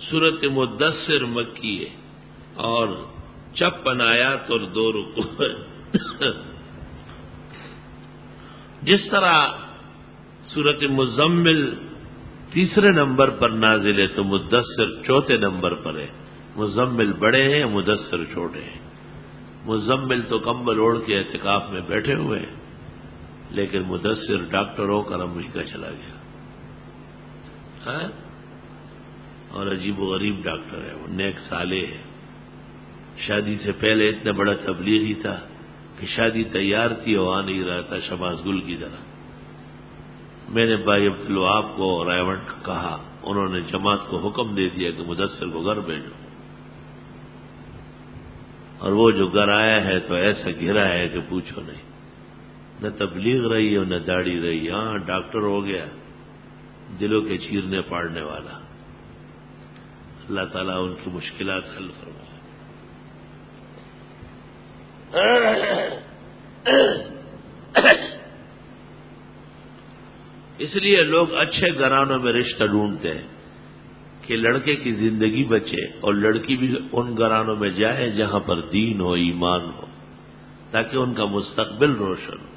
سورت مدثر مکی ہے اور 56 آیات اور 2 رکوع. جس طرح سورت مزمل تیسرے نمبر پر نازل ہے تو مدثر چوتھے نمبر پر ہے. مزمل بڑے ہیں، مدثر چھوٹے ہیں. مزمل تو کمبل اوڑھ کے اعتکاف میں بیٹھے ہوئے ہیں، لیکن مدثر ڈاکٹر ہو کر امریکہ چلا گیا. ہاں؟ اور عجیب و غریب ڈاکٹر ہے، وہ نیک صالح ہے. شادی سے پہلے اتنا بڑا تبلیغی تھا کہ شادی تیار تھی اور آ نہیں رہا تھا شماس گل کی طرح. میں نے بھائی عبدالوہاب کو رائے کو کہا، انہوں نے جماعت کو حکم دے دیا کہ مدثر کو گھر بھیجو. اور وہ جو گھر آیا ہے تو ایسا گھرا ہے کہ پوچھو نہیں. نہ تبلیغ رہی اور نہ داڑھی رہی. ہاں ڈاکٹر ہو گیا، دلوں کے چیرنے پاڑنے والا. اللہ تعالیٰ ان کی مشکلات حل فرمائے. اس لیے لوگ اچھے گھرانوں میں رشتہ ڈھونڈتے ہیں کہ لڑکے کی زندگی بچے اور لڑکی بھی ان گھرانوں میں جائے جہاں پر دین ہو، ایمان ہو، تاکہ ان کا مستقبل روشن ہو.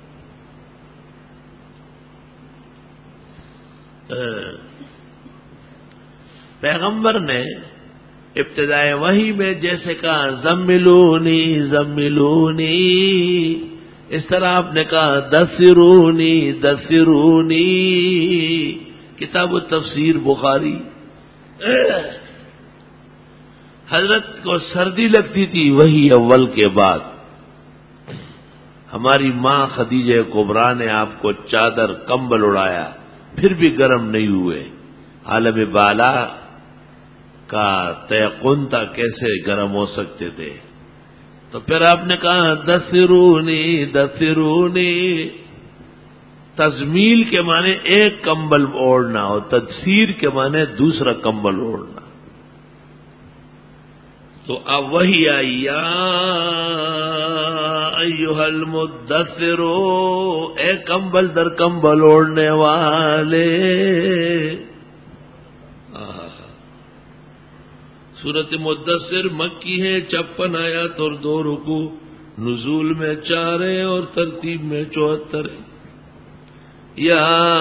پیغمبر نے ابتدائے وحی میں جیسے کہا زملونی زملونی، اس طرح آپ نے کہا دثرونی دثرونی. کتاب التفسیر بخاری. حضرت کو سردی لگتی تھی وحی اول کے بعد. ہماری ماں خدیجہ کبریٰ نے آپ کو چادر کمبل اڑایا پھر بھی گرم نہیں ہوئے. عالم بالا کا تیقن تھا کیسے گرم ہو سکتے تھے. تو پھر آپ نے کہا دثرونی دثرونی. تزمیل کے معنی ایک کمبل اوڑھنا اور تدثیر کے معنی دوسرا کمبل اوڑھنا. تو اب وہی آئی یا ایھا المدثر، اے کمبل در کمبل اوڑھنے والے. سورت مدثر مکی ہے، 56 آیات اور 2 رکوع. نزول میں 4 ہے اور ترتیب میں 74 ہے. یا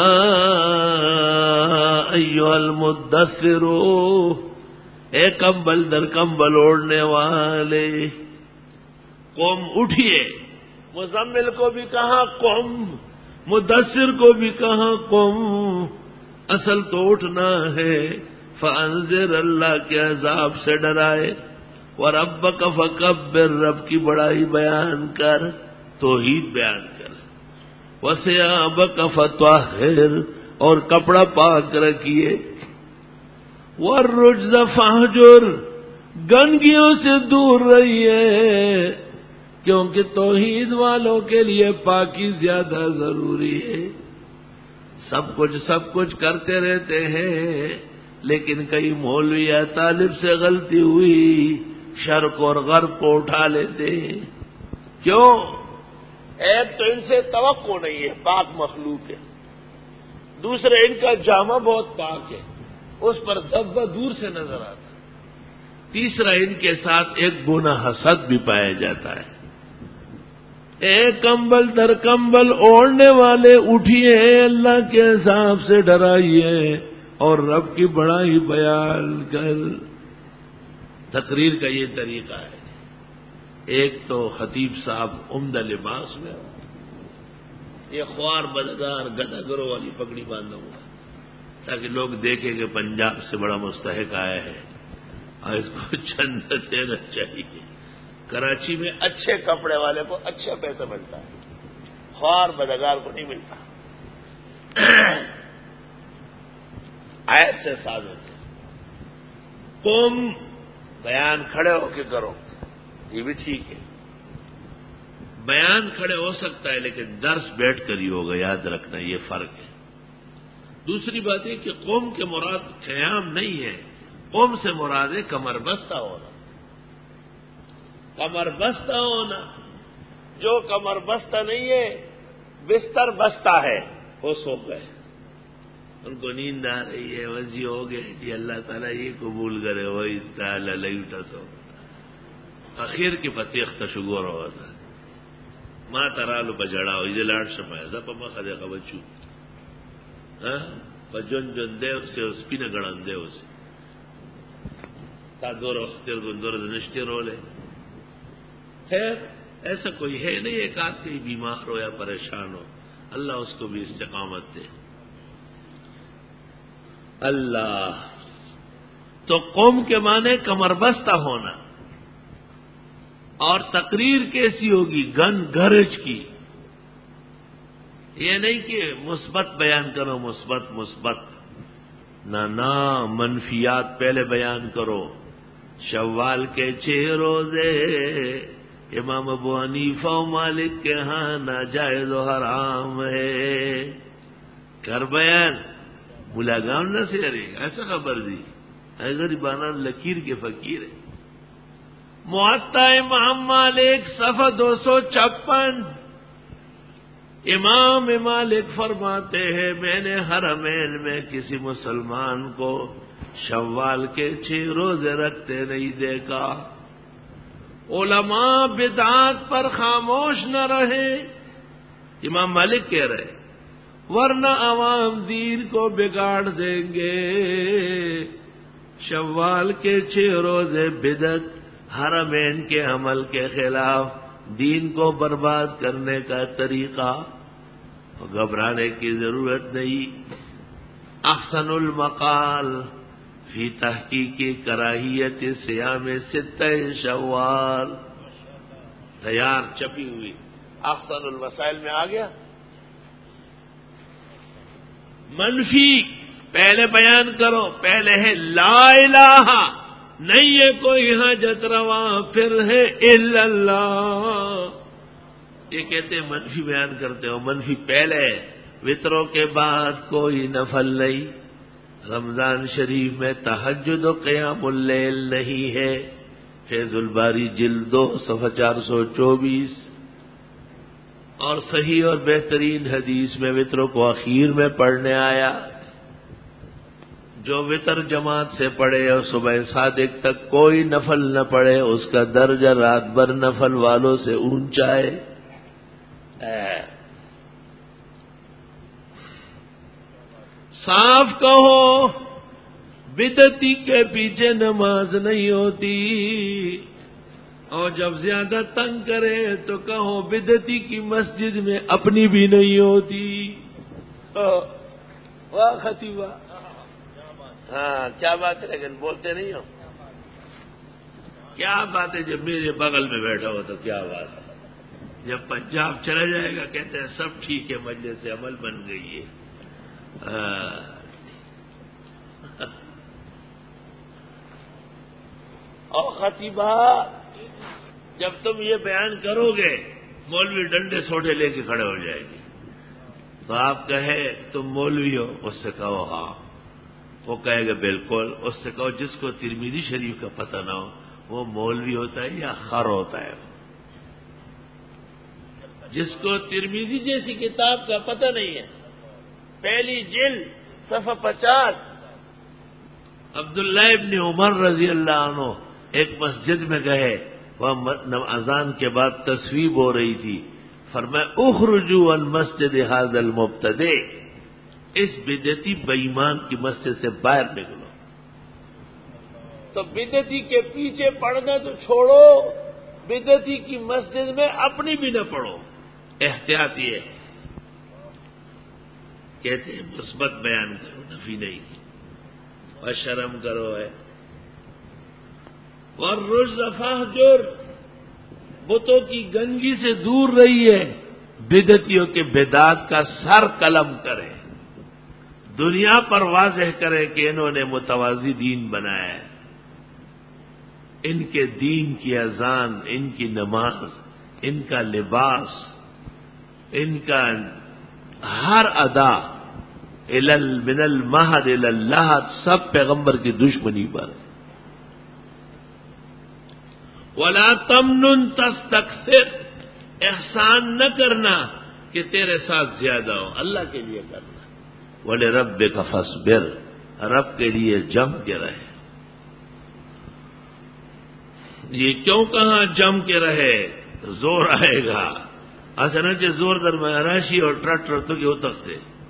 ایھا المدثر، اے کمبل در کمبل اوڑھنے والے. قوم اٹھیے. مزمل کو بھی کہا قوم، مدثر کو بھی کہا قوم. اصل تو اٹھنا ہے. فانذر، اللہ کے عذاب سے ڈرائے. وربک فکبر، رب کی بڑائی بیان کر، توحید بیان کر. وثیابک فطہر، اور کپڑا پاک رکھیے. والرجز فاہجر، گندگیوں سے دور رہیے، کیونکہ توحید والوں کے لیے پاکی زیادہ ضروری ہے. سب کچھ کرتے رہتے ہیں، لیکن کئی مولوی یا طالب سے غلطی ہوئی شرق اور غرب کو اٹھا لیتے ہیں. کیوں؟ ایک تو ان سے توقع نہیں ہے، پاک مخلوق ہے. دوسرے ان کا جامہ بہت پاک ہے، اس پر دھبا دور سے نظر آتا. تیسرا ان کے ساتھ ایک گناہ حسد بھی پایا جاتا ہے. اے کمبل در کمبل اوڑھنے والے، اٹھیے، اللہ کے عذاب سے ڈرائیے اور رب کی بڑائی بیان کر. تقریر کا یہ طریقہ ہے. ایک تو خطیب صاحب عمدہ لباس میں، یہ خوار بدگار گدھا گرو والی پگڑی باندھا ہوا تاکہ لوگ دیکھیں کہ پنجاب سے بڑا مستحق آیا ہے اور اس کو چند دینا چاہیے. کراچی میں اچھے کپڑے والے کو اچھا پیسہ ملتا ہے، خوار بدگار کو نہیں ملتا. آیت سے ثابت ہے. تم بیان کھڑے ہو کے کرو، یہ بھی ٹھیک ہے. بیان کھڑے ہو سکتا ہے لیکن درس بیٹھ کر ہی ہوگا، یاد رکھنا یہ فرق ہے. دوسری بات یہ کہ قوم کے مراد قیام نہیں ہے، قوم سے مراد ہے کمر بستہ ہونا. کمر بستہ ہونا. جو کمر بستہ نہیں ہے، بستر بستہ ہے، وہ سو گئے. ان کو نیند آ رہی ہے، وضی ہو گئے جی اللہ تعالیٰ یہ قبول کرے وہی تعالیٰ لئیٹا سو اخیر کی پتیخ تشگور ہوا تھا ماں ترالو بجڑا ہوئی دے لاڈ شمائے زپا مخا دے خبچو جن جن دیو سے اس پی نہ گڑن دیو سے تا دور اختر گندور دنشتے رولے خیر ایسا کوئی ہے نہیں ایک آدھ کہیں بیمار ہو یا پریشان ہو اللہ اس کو بھی استقامت دے اللہ تو قوم کے معنی کمر بستہ ہونا اور تقریر کیسی ہوگی گن گرج کی یہ نہیں کہ مثبت بیان کرو مثبت نہ منفیات پہلے بیان کرو شوال کے 6 روزے امام ابو حنیفہ و مالک کے ہاں ناجائز و حرام ہے کر بیان ملا گاؤں نہ سے ارے ایسا خبر دی غریبانہ لکیر کے فقیر ہے معطا امام مالک صفحہ 256 امام مالک فرماتے ہیں میں نے حرمین میں کسی مسلمان کو شوال کے 6 روزے رکھتے نہیں دیکھا علماء بدعات پر خاموش نہ رہے امام مالک کہہ رہے ورنہ عوام دین کو بگاڑ دیں گے شوال کے 6 روزے بدعت حرمین کے عمل کے خلاف دین کو برباد کرنے کا طریقہ گھبرانے کی ضرورت نہیں احسن المقال فی تحقیق کراہیت صیام 6 شوال تیار چھپی ہوئی احسن المسائل میں آ گیا منفی پہلے بیان کرو پہلے ہے لا الہ نہیں ہے کوئی حاجت روا پھر ہے الا اللہ یہ کہتے ہیں منفی بیان کرتے ہو منفی پہلے وطروں کے بعد کوئی نفل نہیں رمضان شریف میں تہجد و قیام اللیل نہیں ہے فیض الباری جلد 2 صفحہ 424 اور صحیح اور بہترین حدیث میں وطروں کو اخیر میں پڑھنے آیا جو وطر جماعت سے پڑھے اور صبح صادق تک کوئی نفل نہ پڑھے اس کا درجہ رات بھر نفل والوں سے اونچا ہے صاف کہو بدعتی کے پیچھے نماز نہیں ہوتی اور جب زیادہ تنگ کرے تو کہو بدعتی کی مسجد میں اپنی بھی نہیں ہوتی واہ خطیبہ ہاں کیا بات ہے لیکن بولتے نہیں ہو کیا بات ہے جب میرے بغل میں بیٹھا ہو تو کیا بات ہے جب پنجاب چلا جائے گا کہتے ہیں سب ٹھیک ہے مجلس سے عمل بن گئی ہے اور خطیبہ جب تم یہ بیان کرو گے مولوی ڈنڈے سوٹے لے کے کھڑے ہو جائے گی تو آپ کہے تم مولوی ہو اس سے کہو ہاں وہ کہے گا بالکل اس سے کہو جس کو ترمذی شریف کا پتہ نہ ہو وہ مولوی ہوتا ہے یا خر ہوتا ہے جس کو ترمذی جیسی کتاب کا پتہ نہیں ہے پہلی جلد صفحہ 50 عبداللہ ابن عمر رضی اللہ عنہ ایک مسجد میں گئے وہ اذان کے بعد تصویب ہو رہی تھی فرمایا اخرجوا عن مسجد هذا المبتدع اس بدعتی بےایمان کی مسجد سے باہر نکلو تو بدعتی کے پیچھے پڑھنا تو چھوڑو بدعتی کی مسجد میں اپنی بھی نہ پڑھو احتیاط یہ کہتے ہیں مثبت بیان کرو نفی نہیں اور شرم کرو ہے والرجز فاہجر بتوں کی گندگی سے دور رہیے بدعتیوں کے بدعات کا سر قلم کرے دنیا پر واضح کرے کہ انہوں نے متوازی دین بنایا ہے ان کے دین کی اذان ان کی نماز ان کا لباس ان کا ہر ادا من المہد الی اللحد سب پیغمبر کی دشمنی پر ولا تمنن تستکثر احسان نہ کرنا کہ تیرے ساتھ زیادہ ہو اللہ کے لیے کرنا وَلِرَبِّكَ فَاصْبِرْ، رب کے لیے جم کے رہے۔ یہ کیوں کہاں جم کے رہے؟ زور آئے گا اچانچہ زور در میں راشی اور ٹرٹر تو کے اترتے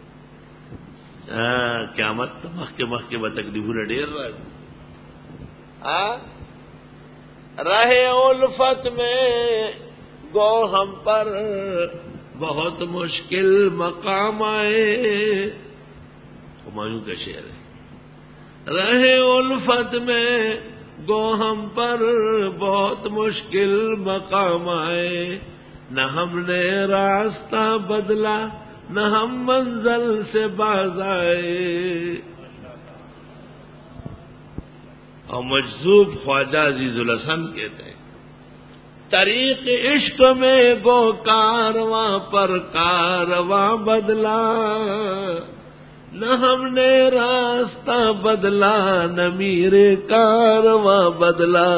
قیامت مخ کے بتکلیفوں ڈیر رہے الفت میں گو ہم پر بہت مشکل مقام آئے، ہمایوں کا شعر ہے۔ رہے الفت میں گو ہم پر بہت مشکل مقام آئے، نہ ہم نے راستہ بدلا نہ ہم منزل سے باز آئے۔ اور مجذوب خواجہ عزیز الحسن کہتے ہیں طریق عشق میں گو کارواں پر کارواں بدلا، نہ ہم نے راستہ بدلا نہ میرے کارواں بدلا۔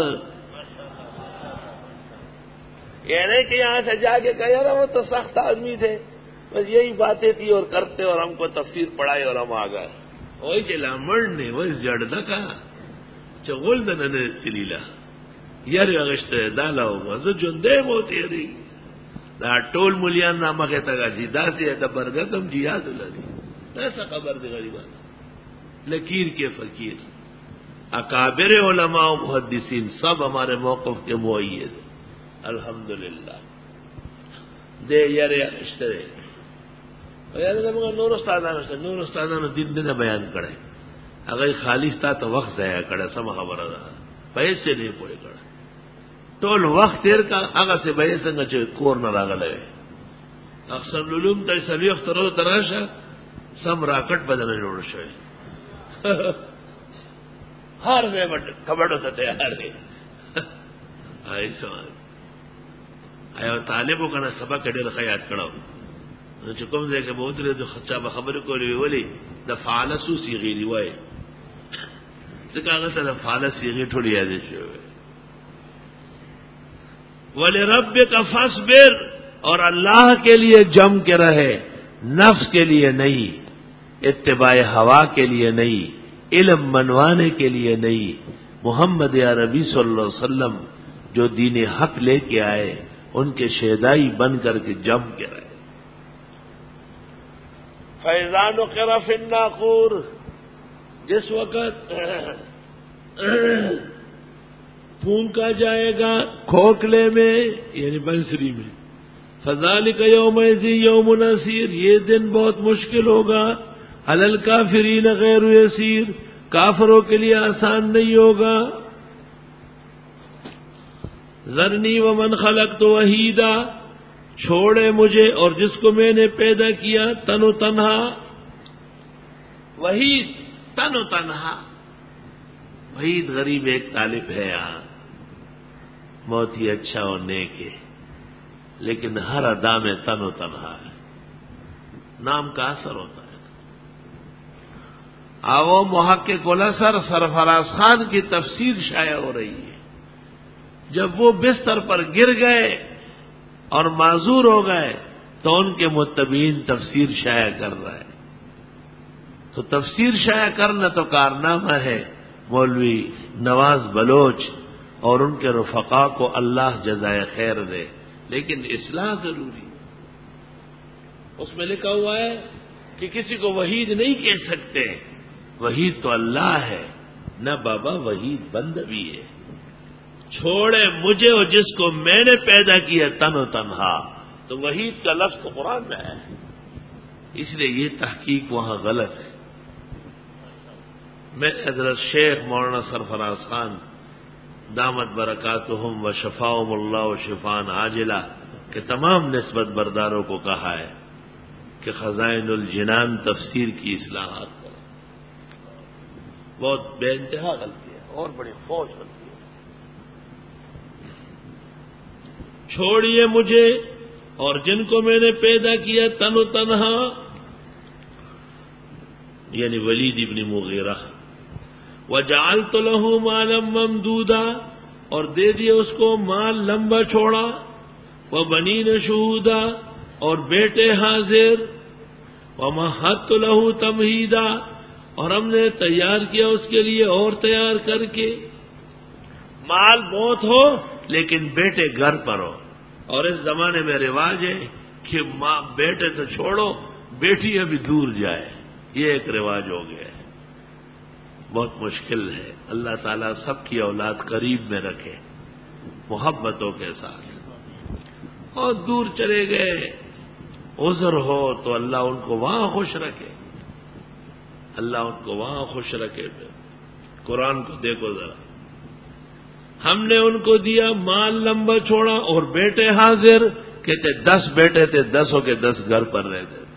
یعنی کہ یہاں سے جا کے کہا یار وہ تو سخت آدمی تھے، بس یہی باتیں تھی اور کرتے اور ہم کو تفسیر پڑھائی اور ہم آ گئے۔ وہی چلا مرنے وہی جڑ دکا چغول دن استلیلا یار اگشت دالا ہوگا جو جندے موتی رہی دا ٹول ملیان نامہ کہتا گا جی دا سے برگتم جہاد لگی ایسا خبر دے غریبان لکیر کے فقیر اکابر علماء و محدثین سب ہمارے موقف کے مؤید الحمدللہ دے یار اگشت نور استادان دن دن بیان کرے اگر خالص تا تو وقت ضائع کرے سم خبر رہا بحث سے نہیں پوئے کرے ٹول وقت تیر کا اگر سے بحث سنگا چوئے کور نہ راگا لگے اکثر للوم تا سبی وقت رو تراشا سم راکٹ بدن جوڑ شوئے ہر دے بٹ کبڑو تا تیار ہے آئی سوال آیا طالبو کنا سبا کڈیر خیات کڑاو چکم دے کہ بہت رہے تو خچا بخبر کو لیے ولی دا فعالسو سیغی لیوائی دا فعالس سیغی ٹھوڑی یادی شوئے وَلِرَبِّكَ فَاصْبِرْ، اور اللہ کے لیے جم کے رہے، نفس کے لیے نہیں، اتباع ہوا کے لیے نہیں، علم منوانے کے لیے نہیں، محمد عربی صلی اللہ علیہ وسلم جو دین حق لے کے آئے ان کے شہدائی بن کر کے جم کے رہے۔ فَإِذَا نُقِرَ فِي النَّاقُورِ، جس وقت پھونکا جائے گا کھوکھلے میں یعنی بنسری میں، فَذَلِكَ يَوْمَئِذٍ يَوْمٌ عَسِيرٌ، یہ دن بہت مشکل ہوگا، عَلَى الْكَافِرِينَ غَيْرُ يَسِيرٌ، کافروں کے لیے آسان نہیں ہوگا۔ ذَرْنِي وَمَنْ خَلَقْتُ وَحِيدًا، چھوڑے مجھے اور جس کو میں نے پیدا کیا تن و تنہا، وحید تن و تنہا، وحید غریب ایک طالب ہے یہاں بہت ہی اچھا اور نیک ہے لیکن ہر ادا میں تن و تنہا ہے، نام کا اثر ہوتا ہے۔ آو محقق الاسر سرفراز خان کی تفسیر شائع ہو رہی ہے، جب وہ بستر پر گر گئے اور معذور ہو گئے تو ان کے متبعین تفسیر شائع کر رہے ہیں، تو تفسیر شائع کرنا تو کارنامہ ہے مولوی نواز بلوچ اور ان کے رفقا کو اللہ جزائے خیر دے، لیکن اصلاح ضروری ہے۔ اس میں لکھا ہوا ہے کہ کسی کو وحید نہیں کہہ سکتے، وحید تو اللہ ہے، نہ بابا وحید بند بھی ہے۔ چھوڑے مجھے اور جس کو میں نے پیدا کیا تن و تنہا، تو وحید کا لفظ تو قرآن میں ہے، اس لیے یہ تحقیق وہاں غلط ہے۔ میں حضرت شیخ مولانا سرفراز خان دامت برکاتہم و شفاہم اللہ و شفان عاجلہ کے تمام نسبت برداروں کو کہا ہے کہ خزائن الجنان تفسیر کی اصلاحات کریں، بہت بے انتہا غلطی ہے اور بڑی فوج غلطی ہے۔ چھوڑیے مجھے اور جن کو میں نے پیدا کیا تن و تنہا، یعنی ولید ابن مغیرہ، وَجَعَلْتُ لَهُ مَالًا مَمْدُودًا، اور دے دیے اس کو مال لمبا چھوڑا، وَبَنِينَ شُهُودًا، اور بیٹے حاضر، ومہدت لہ تمہیدا، اور ہم نے تیار کیا اس کے لیے اور تیار کر کے. مال بہت ہو لیکن بیٹے گھر پر ہو. اور اس زمانے میں رواج ہے کہ ماں بیٹے تو چھوڑو، بیٹی ابھی دور جائے. یہ ایک رواج ہو گیا ہے، بہت مشکل ہے. اللہ تعالیٰ سب کی اولاد قریب میں رکھے محبتوں کے ساتھ. اور دور چلے گئے، عذر ہو تو اللہ ان کو وہاں خوش رکھے، اللہ ان کو وہاں خوش رکھے. قرآن کو دیکھو ذرا، ہم نے ان کو دیا مال لمبا چھوڑا اور بیٹے حاضر. کہتے 10 بیٹے تھے، 10 کے 10 گھر پر رہتے تھے.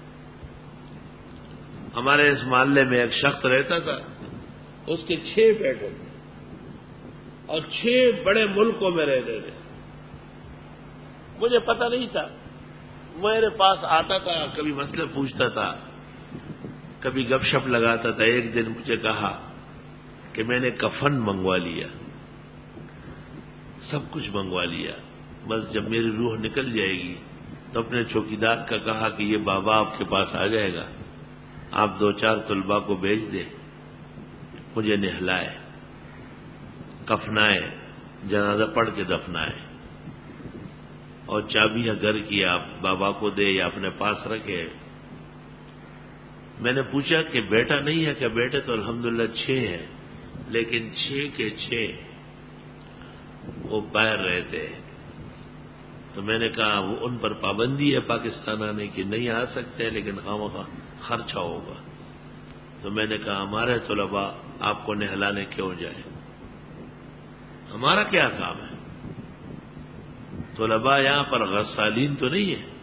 ہمارے اس محلے میں ایک شخص رہتا تھا، اس کے 6 بیٹے تھے اور 6 بڑے ملکوں میں رہتے تھے. مجھے پتہ نہیں تھا، میرے پاس آتا تھا، کبھی مسئلے پوچھتا تھا، کبھی گپ شپ لگاتا تھا. ایک دن مجھے کہا کہ میں نے کفن منگوا لیا، سب کچھ منگوا لیا، بس جب میری روح نکل جائے گی تو اپنے چوکیدار کا کہا کہ یہ بابا آپ کے پاس آ جائے گا، آپ 2-4 طلباء کو بھیج دیں، مجھے نہلائے، کفنائے، جنازہ پڑھ کے دفنائے، اور چابیاں گھر کی آپ بابا کو دے یا اپنے پاس رکھے. میں نے پوچھا کہ بیٹا نہیں ہے؟ کہ بیٹے تو الحمدللہ 6 ہیں، لیکن 6 کے 6 وہ باہر رہتے. تو میں نے کہا وہ ان پر پابندی ہے پاکستان آنے کی، نہیں آ سکتے لیکن خواہ خرچہ ہوگا. تو میں نے کہا ہمارے طلباء آپ کو نہلانے کیوں جائیں، ہمارا کیا کام ہے؟ طلباء یہاں پر غسالین تو نہیں ہے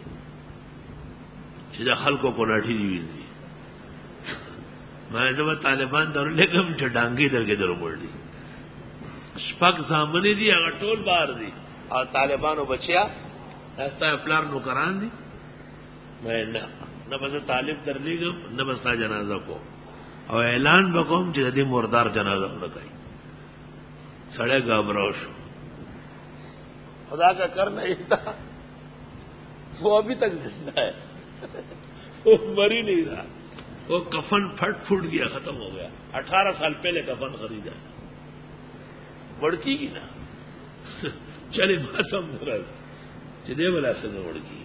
جہاں خلقوں کو ناٹھی دی ہوئی تھی. میں جب طالبان دور لے کر مجھے ڈانگی در کے در بڑھ دی، شپک سامنے دی اگر ٹول باہر دی اور طالبانوں بچیا ایسا پلار نوکران دی. میں نہ بس طالب در لی گم نہ بستا جنازہ کو، اور اعلان بکوم جدی مردار جنازہ لگائی. سڑے گھبراہٹ خدا کا کرنا ہی تھا. وہ ابھی تک زندہ ہے، وہ مر ہی نہیں رہا. وہ کفن پھٹ گیا، ختم ہو گیا. 18 سال پہلے کفن خریدا، بڑکی کی نا چلے ماسم مرض چلے بلا سے میں بڑکی.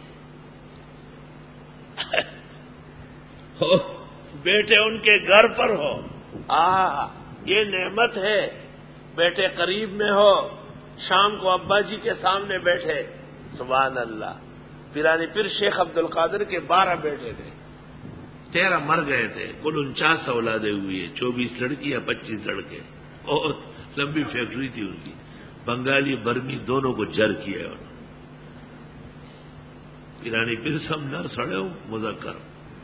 بیٹے ان کے گھر پر ہو، یہ نعمت ہے. بیٹے قریب میں ہو، شام کو ابا جی کے سامنے بیٹھے. سبحان اللہ. پیرانی پیر شیخ عبد القادر کے 12 بیٹے تھے، 13 مر گئے تھے. کل 49 اولادیں ہوئی ہیں، 24 لڑکی یا 25 لڑکے. اور لمبی فیکٹری تھی ان کی، بنگالی برمی دونوں کو جر کیا ہے انہوں نے. پیرانی پیر سمجھا سڑے ہو مذکر.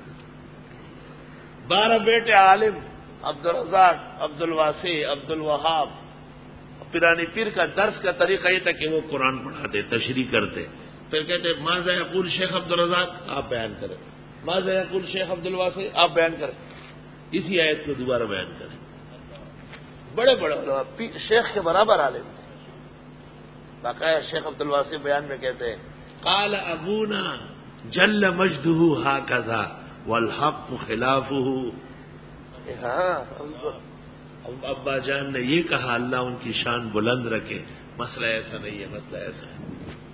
12 بیٹے عالم، عبد الرزاق، عبد الواسع، عبد الوہاب. پیرانی پیر کا درس کا طریقہ یہ تھا کہ وہ قرآن پڑھاتے، تشریح کرتے، پھر کہتے ماذا یقول شیخ عبد الرزاق، آپ بیان کریں. ماذا یقول شیخ عبد الواسع، آپ بیان کریں. اسی آیت کو دوبارہ بیان کریں. بڑے بڑے علماء شیخ کے برابر عالم تھے. باقاعدہ شیخ عبد الواسع بیان میں کہتے ہیں قال ابونا جل مجدہ ہاکذا والحق خلافہ. ابا جان نے یہ کہا، اللہ ان کی شان بلند رکھے، مسئلہ ایسا نہیں ہے، مسئلہ ایسا ہے.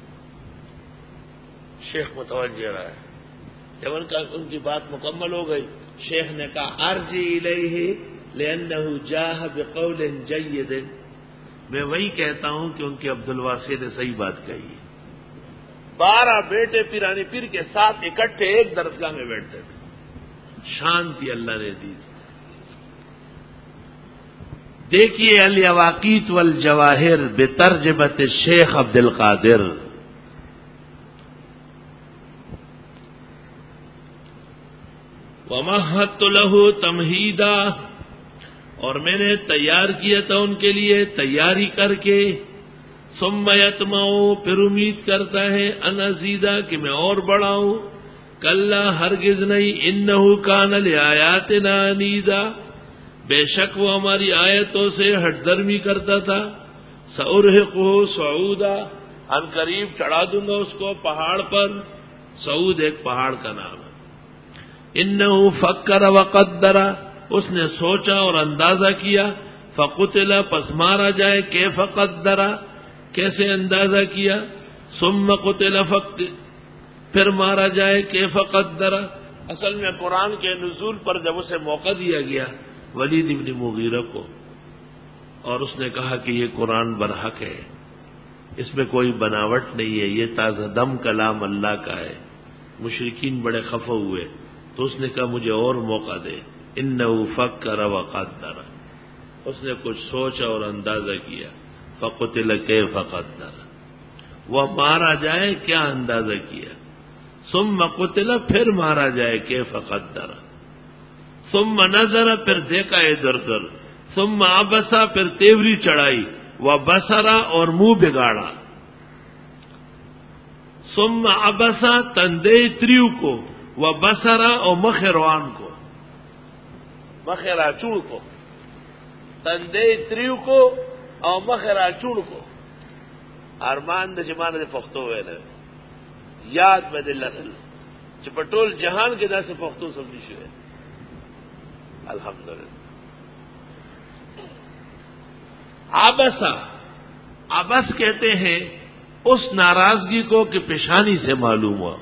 شیخ متوجہ رہا ہے. جب ان کی بات مکمل ہو گئی، شیخ نے کہا ارجع الیہ لأنہ جاء بقول جید. میں وہی کہتا ہوں کہ ان کے عبد الواسع نے صحیح بات کہی ہے. 12 بیٹے پیرانی پیر کے ساتھ اکٹھے ایک درسگاہ میں بیٹھتے تھے. شانتی اللہ نے دی. دیکھیے الیواقیت والجواہر بترجمت شیخ عبد القادر. ومہدت لہ تمہیدا، اور میں نے تیار کیا تھا ان کے لیے تیاری کر کے. ثم یطمع، پھر امید کرتا ہے ان ازیدا، کہ میں اور بڑھاؤں. کلا، ہرگز نہیں. انہ کان لآیاتنا عنیدا، بے شک وہ ہماری آیتوں سے ہٹ درمی کرتا تھا. سأرہقہ صعودا، ان قریب چڑھا دوں گا اس کو پہاڑ پر. سعود ایک پہاڑ کا نام ہے. انه فکر وقدر، اس نے سوچا اور اندازہ کیا، فقتل، پس مارا جائے، کیف قدر، کیسے اندازہ کیا، ثم قتل، پھر مارا جائے، کیف قدر۔ اصل میں قرآن کے نزول پر جب اسے موقع دیا گیا ولید ابن مغیرہ کو، اور اس نے کہا کہ یہ قرآن برحق ہے، اس میں کوئی بناوٹ نہیں ہے، یہ تازہ دم کلام اللہ کا ہے، مشرکین بڑے خفا ہوئے، تو اس نے کہا مجھے اور موقع دے، انہ فکر وقدر، اس نے کچھ سوچا اور اندازہ کیا، فقتل کیف قدر، وہ مارا جائے کیا اندازہ کیا، ثم قتل، پھر مارا جائے، کیف قدر، ثم نظر، پھر دیکھا ادھر ادھر، ثم عبسا، پھر تیوری چڑھائی، وبصرا، اور منہ بگاڑا، ثم عبسا، تندے تریو کو، وبصرا، اور مخ روان کو، مخ راچوڑ کو، تندے تریو کو اور مخ راچوڑ کو، ارمان د جمانه پښتو ویل یاد به لرل چې په ټول جهان کې داسې پښتو سمجي شوی، الحمدلله۔ عبسا، عبس کہتے ہیں اس ناراضگی کو کہ پیشانی سے معلوم ہوا،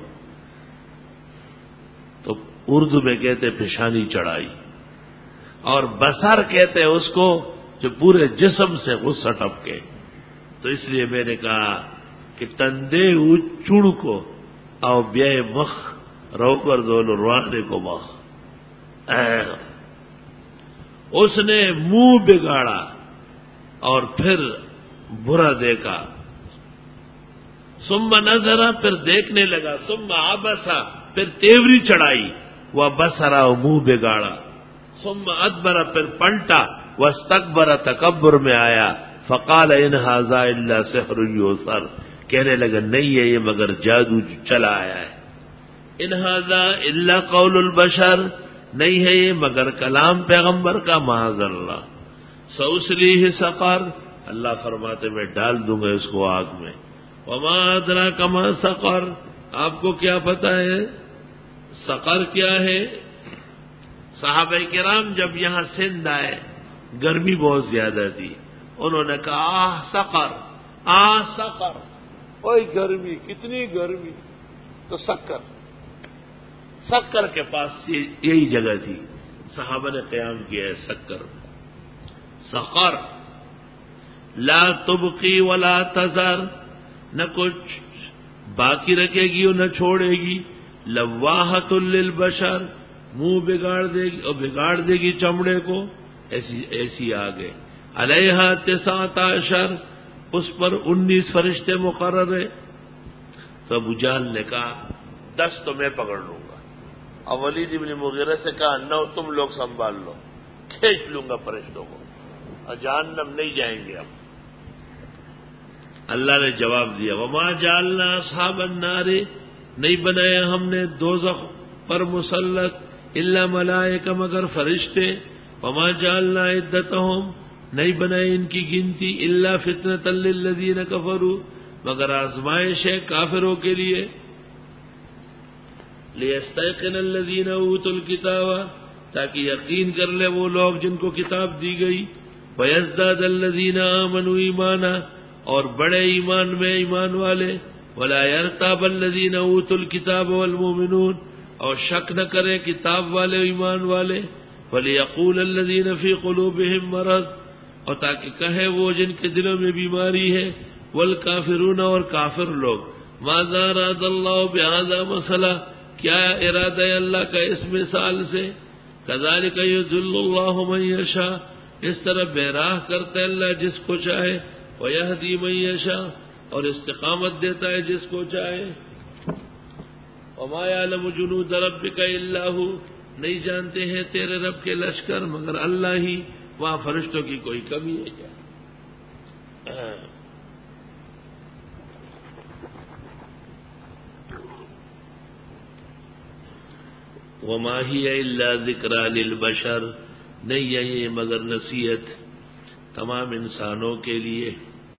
تو اردو میں کہتے پیشانی چڑھائی، اور بصر کہتے ہیں اس کو جو پورے جسم سے غصہ ٹپکے، تو اس لیے میں نے کہا کہ تندے چڑ کو او بے مخ روکر دول روانے کو مخ، اس نے منہ بگاڑا اور پھر برا دیکھا، ثم نظرا، پھر دیکھنے لگا، ثم عبسا، پھر تیوری چڑھائی، وبصرا، منہ بگاڑا، ثم ادبر، پھر پلٹا، واستکبر، تکبر میں آیا، فقال ان ھذا الا سحر یؤثر، کہنے لگا نہیں ہے یہ مگر جادو جو چلا آیا ہے، ان ھذا الا قول البشر، نہیں ہے یہ مگر کلام پیغمبر کا، معاذ اللہ، سأصلیہ سقر، اللہ فرماتے میں ڈال دوں گا اس کو آگ میں، وما ادراک ما سقر، آپ کو کیا پتا ہے سقر کیا ہے؟ صحابہ کرام جب یہاں سندھ آئے گرمی بہت زیادہ تھی، انہوں نے کہا آہ سقر، آہ سقر، اوئے گرمی، کتنی گرمی، تو سکر، سکر کے پاس یہی جگہ تھی، صحابہ نے قیام کیا ہے سکر، سقر، لا تبقی ولا تذر، نہ کچھ باقی رکھے گی اور نہ چھوڑے گی، لواحۃ للبشر، منہ بگاڑ دے گی اور بگاڑ دے گی چمڑے کو، ایسی آگے، علیہا 19، اس پر 19 فرشتے مقرر ہیں، تو ابو جہل نے کہا 10 تو میں پکڑ لوں گا، اور ولید ابن مغیرہ سے کہا 9 تم لوگ سنبھال لو، کھینچ لوں گا فرشتوں کو، اور جہنم نہیں جائیں گے ہم۔ اللہ نے جواب دیا وما جعلنا اصحاب النار، نہیں بنایا ہم نے دوزخ پر مسلط، الا ملائکہ، مگر فرشتے، وما جعلنا عدتهم، نہیں بنائے ان کی گنتی، الا فتنۃ للذین کفروا، مگر آزمائش ہے کافروں کے لیے، لیستیقن الذین اوتوا الکتاب، تاکہ یقین کر لے وہ لوگ جن کو کتاب دی گئی، ویزداد الذین آمنوا ایمانا، اور بڑے ایمان میں ایمان والے، ولا یرتاب الذین اوتوا الکتاب والمؤمنون، اور شک نہ کرے کتاب والے ایمان والے، ولیقول الذین فی قلوبہم مرض، اور تاکہ کہے وہ جن کے دلوں میں بیماری ہے، والکافرون، اور کافر لوگ، ماذا اراد اللہ بہذا مسئلہ، کیا ارادہ ہے اللہ کا اس مثال سے، کذالک یضل اللہ من یشاء، اس طرح بے راہ کرتا ہے اللہ جس کو چاہے، ویہدی من یشاء، اور استقامت دیتا ہے جس کو چاہے، وما یعلم جنود ربک الا ھو، نہیں جانتے ہیں تیرے رب کے لشکر مگر اللہ ہی، وہاں فرشتوں کی کوئی کمی ہے کیا؟ وما ہی الا ذکریٰ للبشر، نہیں ہے یہ مگر نصیحت تمام انسانوں کے لیے۔